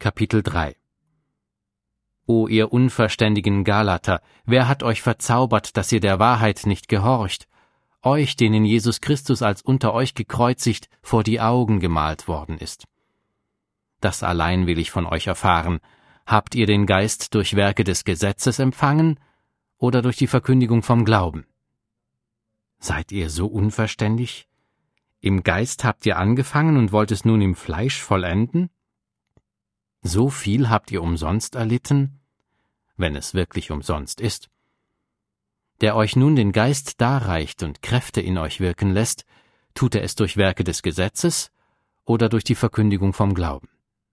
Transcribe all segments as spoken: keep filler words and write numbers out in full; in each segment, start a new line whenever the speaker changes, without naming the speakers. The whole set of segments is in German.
Kapitel drei. O ihr unverständigen Galater, wer hat euch verzaubert, dass ihr der Wahrheit nicht gehorcht? Euch, denen Jesus Christus als unter euch gekreuzigt vor die Augen gemalt worden ist. Das allein will ich von euch erfahren. Habt ihr den Geist durch Werke des Gesetzes empfangen oder durch die Verkündigung vom Glauben? Seid ihr so unverständig? Im Geist habt ihr angefangen und wollt es nun im Fleisch vollenden? So viel habt ihr umsonst erlitten, wenn es wirklich umsonst ist. Der euch nun den Geist darreicht und Kräfte in euch wirken lässt, tut er es durch Werke des Gesetzes oder durch die Verkündigung vom Glauben.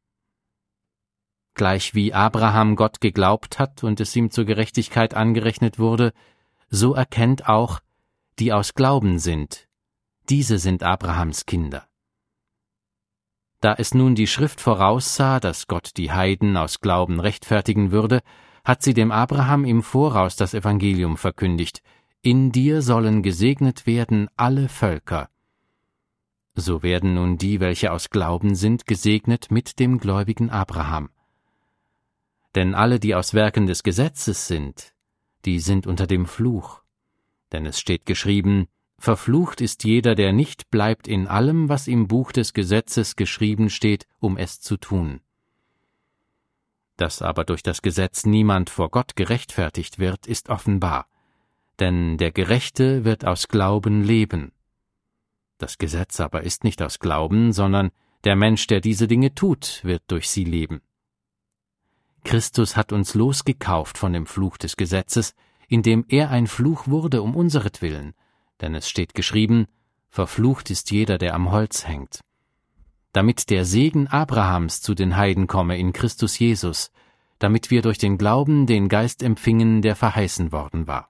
Gleich wie Abraham Gott geglaubt hat und es ihm zur Gerechtigkeit angerechnet wurde, so erkennt auch, die aus Glauben sind, diese sind Abrahams Kinder. Da es nun die Schrift voraussah, dass Gott die Heiden aus Glauben rechtfertigen würde, hat sie dem Abraham im Voraus das Evangelium verkündigt: In dir sollen gesegnet werden alle Völker. So werden nun die, welche aus Glauben sind, gesegnet mit dem gläubigen Abraham. Denn alle, die aus Werken des Gesetzes sind, die sind unter dem Fluch. Denn es steht geschrieben: Verflucht ist jeder, der nicht bleibt in allem, was im Buch des Gesetzes geschrieben steht, um es zu tun. Dass aber durch das Gesetz niemand vor Gott gerechtfertigt wird, ist offenbar. Denn der Gerechte wird aus Glauben leben. Das Gesetz aber ist nicht aus Glauben, sondern der Mensch, der diese Dinge tut, wird durch sie leben. Christus hat uns losgekauft von dem Fluch des Gesetzes, indem er ein Fluch wurde um unseretwillen. Denn es steht geschrieben: Verflucht ist jeder, der am Holz hängt. Damit der Segen Abrahams zu den Heiden komme in Christus Jesus, damit wir durch den Glauben den Geist empfingen, der verheißen worden war.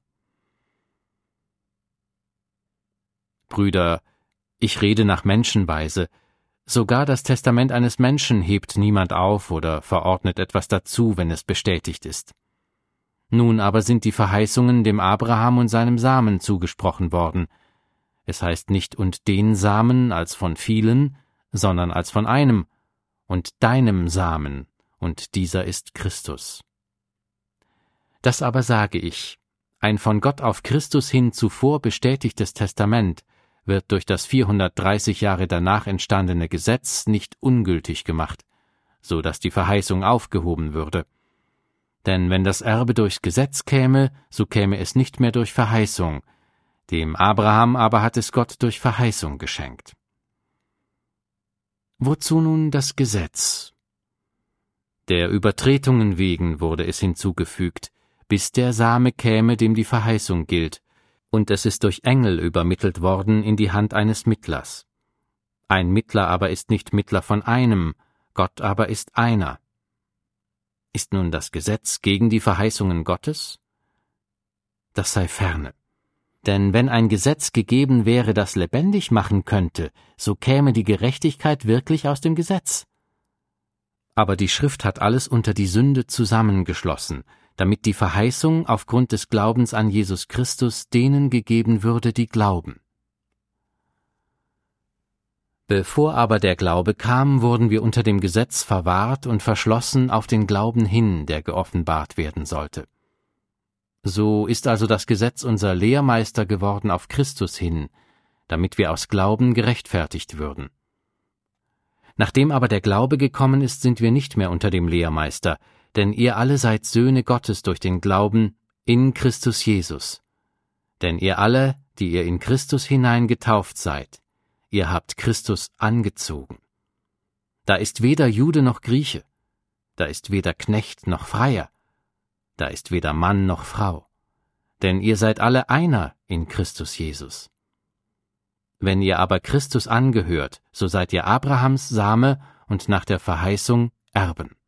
Brüder, ich rede nach Menschenweise. Sogar das Testament eines Menschen hebt niemand auf oder verordnet etwas dazu, wenn es bestätigt ist. Nun aber sind die Verheißungen dem Abraham und seinem Samen zugesprochen worden. Es heißt nicht und den Samen als von vielen, sondern als von einem, und deinem Samen, und dieser ist Christus. Das aber sage ich: Ein von Gott auf Christus hin zuvor bestätigtes Testament wird durch das vierhundertdreißig Jahre danach entstandene Gesetz nicht ungültig gemacht, so dass die Verheißung aufgehoben würde. Denn wenn das Erbe durchs Gesetz käme, so käme es nicht mehr durch Verheißung, dem Abraham aber hat es Gott durch Verheißung geschenkt. Wozu nun das Gesetz? Der Übertretungen wegen wurde es hinzugefügt, bis der Same käme, dem die Verheißung gilt, und es ist durch Engel übermittelt worden in die Hand eines Mittlers. Ein Mittler aber ist nicht Mittler von einem, Gott aber ist einer. Ist nun das Gesetz gegen die Verheißungen Gottes? Das sei ferne. Denn wenn ein Gesetz gegeben wäre, das lebendig machen könnte, so käme die Gerechtigkeit wirklich aus dem Gesetz. Aber die Schrift hat alles unter die Sünde zusammengeschlossen, damit die Verheißung aufgrund des Glaubens an Jesus Christus denen gegeben würde, die glauben. Bevor aber der Glaube kam, wurden wir unter dem Gesetz verwahrt und verschlossen auf den Glauben hin, der geoffenbart werden sollte. So ist also das Gesetz unser Lehrmeister geworden auf Christus hin, damit wir aus Glauben gerechtfertigt würden. Nachdem aber der Glaube gekommen ist, sind wir nicht mehr unter dem Lehrmeister, denn ihr alle seid Söhne Gottes durch den Glauben in Christus Jesus. Denn ihr alle, die ihr in Christus hinein getauft seid, ihr habt Christus angezogen. Da ist weder Jude noch Grieche, da ist weder Knecht noch Freier, da ist weder Mann noch Frau, denn ihr seid alle einer in Christus Jesus. Wenn ihr aber Christus angehört, so seid ihr Abrahams Same und nach der Verheißung Erben.